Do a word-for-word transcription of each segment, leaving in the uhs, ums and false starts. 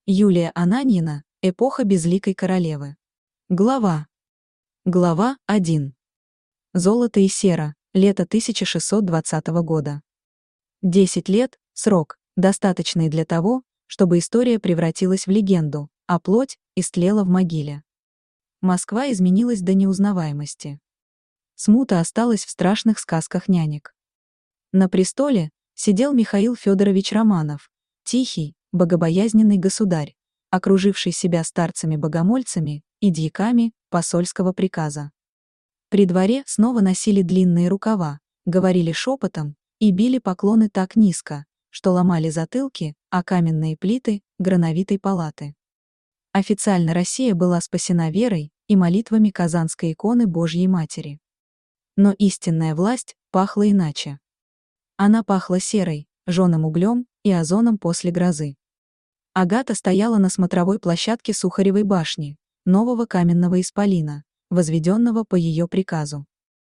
Юлия Ананьина. Эпоха безликой королевы. Глава. Глава один. Золото и сера. Лето тысяча шестьсот двадцатого года. Десять лет – срок, достаточный для того, чтобы история превратилась в легенду, а плоть истлела в могиле. Москва изменилась до неузнаваемости. Смута осталась в страшных сказках нянек. На престоле сидел Михаил Федорович Романов, тихий, богобоязненный государь, окруживший себя старцами-богомольцами и дьяками посольского приказа. При дворе снова носили длинные рукава, говорили шепотом и били поклоны так низко, что ломали затылки, а каменные плиты грановитой палаты. Официально Россия была спасена верой и молитвами Казанской иконы Божьей Матери. Но истинная власть пахла иначе. Она пахла серой, жженым углем и озоном после грозы. Агата стояла на смотровой площадке Сухаревой башни, нового каменного исполина, возведенного по ее приказу.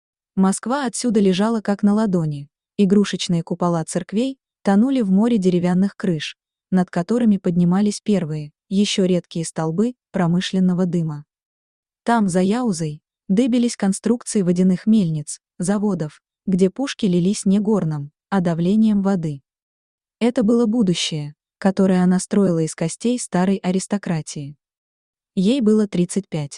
Москва отсюда лежала как на ладони, игрушечные купола церквей тонули в море деревянных крыш, над которыми поднимались первые, еще редкие столбы промышленного дыма. Там, за Яузой, дыбились конструкции водяных мельниц, заводов, где пушки лились не горном, а давлением воды. Это было будущее, которое она строила из костей старой аристократии. Ей было тридцать пять.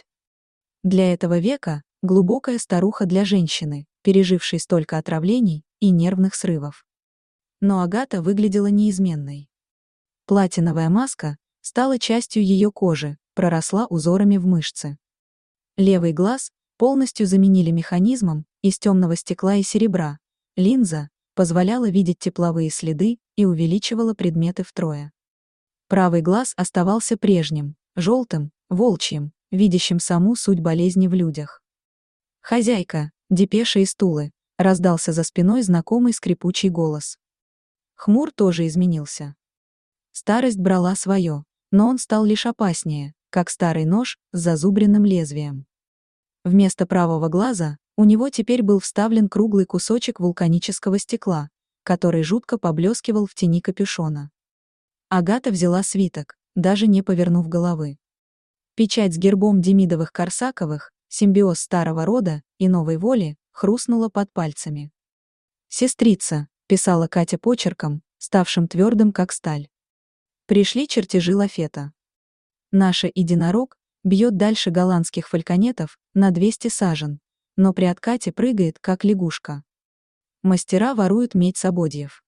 Для этого века глубокая старуха для женщины, пережившей столько отравлений и нервных срывов. Но Агата выглядела неизменной. Платиновая маска стала частью ее кожи, проросла узорами в мышцы. Левый глаз полностью заменили механизмом из темного стекла и серебра, линза позволяла видеть тепловые следы и увеличивала предметы втрое. Правый глаз оставался прежним, желтым, волчьим, видящим саму суть болезни в людях. «Хозяйка, депеша из Тулы», — раздался за спиной знакомый скрипучий голос. Хмур тоже изменился. Старость брала свое, но он стал лишь опаснее, как старый нож с зазубренным лезвием. Вместо правого глаза у него теперь был вставлен круглый кусочек вулканического стекла, который жутко поблескивал в тени капюшона. Агата взяла свиток, даже не повернув головы. Печать с гербом Демидовых-Корсаковых, симбиоз старого рода и новой воли, хрустнула под пальцами. «Сестрица», — писала Катя почерком, ставшим твердым как сталь. Пришли чертежи лафета. Наша единорог бьет дальше голландских фальконетов на двести сажен, но при откате прыгает, как лягушка. Мастера воруют медь с ободьев.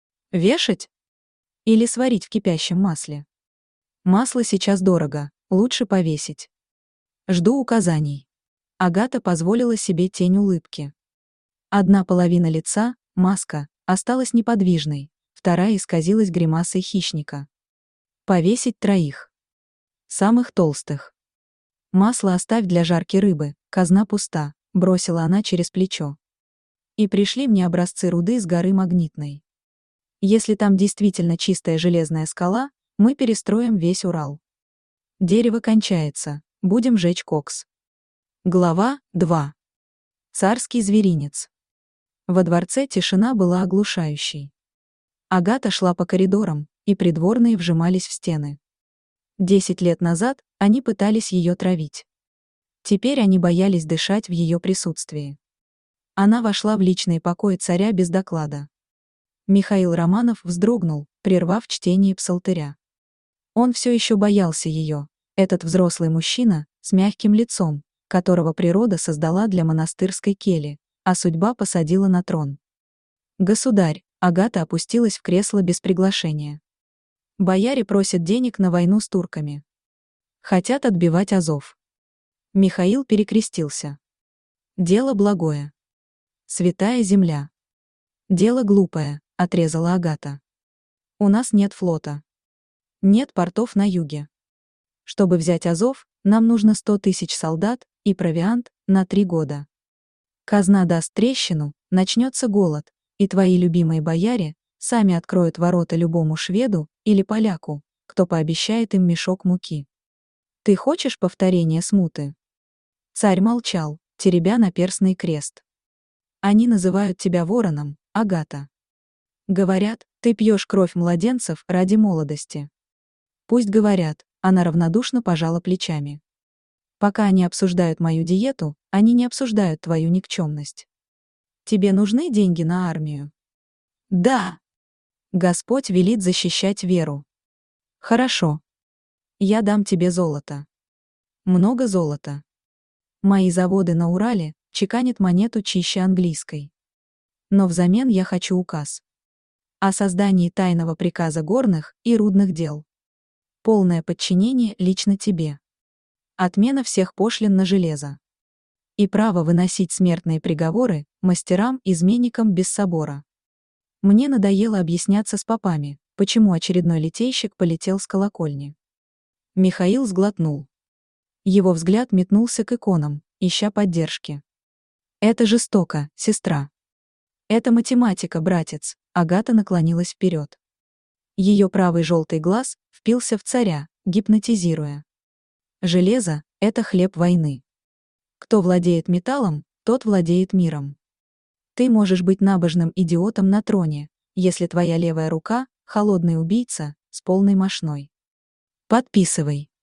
Вешать? Или сварить в кипящем масле? Масло сейчас дорого, лучше повесить. Жду указаний. Агата позволила себе тень улыбки. Одна половина лица, маска, осталась неподвижной, вторая исказилась гримасой хищника. Повесить троих. Самых толстых. Масло оставь для жарки рыбы, казна пуста, бросила она через плечо. И пришли мне образцы руды с горы Магнитной. Если там действительно чистая железная скала, мы перестроим весь Урал. Дерево кончается, будем жечь кокс. Глава два. Царский зверинец. Во дворце тишина была оглушающей. Агата шла по коридорам, и придворные вжимались в стены. Десять лет назад они пытались ее травить. Теперь они боялись дышать в ее присутствии. Она вошла в личные покои царя без доклада. Михаил Романов вздрогнул, прервав чтение псалтыря. Он все еще боялся ее, этот взрослый мужчина с мягким лицом, которого природа создала для монастырской кельи, а судьба посадила на трон. «Государь», Агата опустилась в кресло без приглашения. «Бояре просят денег на войну с турками. Хотят отбивать Азов». Михаил перекрестился. «Дело благое. Святая земля». «Дело глупое», — отрезала Агата. «У нас нет флота. Нет портов на юге. Чтобы взять Азов, нам нужно сто тысяч солдат и провиант на три года. Казна даст трещину, начнется голод, и твои любимые бояре сами откроют ворота любому шведу или поляку, кто пообещает им мешок муки. Ты хочешь повторения смуты?» Царь молчал, теребя наперстный крест. «Они называют тебя вороном, Агата. Говорят, ты пьешь кровь младенцев ради молодости. Пусть говорят, она равнодушно пожала плечами. Пока они обсуждают мою диету, они не обсуждают твою никчемность. Тебе нужны деньги на армию? Да. Господь велит защищать веру. Хорошо. Я дам тебе золото. Много золота. Мои заводы на Урале чеканят монету чище английской. Но взамен я хочу указ о создании тайного приказа горных и рудных дел. Полное подчинение лично тебе. Отмена всех пошлин на железо. И право выносить смертные приговоры мастерам-изменникам без собора. Мне надоело объясняться с попами, почему очередной литейщик полетел с колокольни. Михаил сглотнул. Его взгляд метнулся к иконам, ища поддержки. Это жестоко, сестра. Это математика, братец. Агата наклонилась вперед. Ее правый желтый глаз впился в царя, гипнотизируя. Железо — это хлеб войны. Кто владеет металлом, тот владеет миром. Ты можешь быть набожным идиотом на троне, если твоя левая рука — холодный убийца с полной мошной. Подписывай.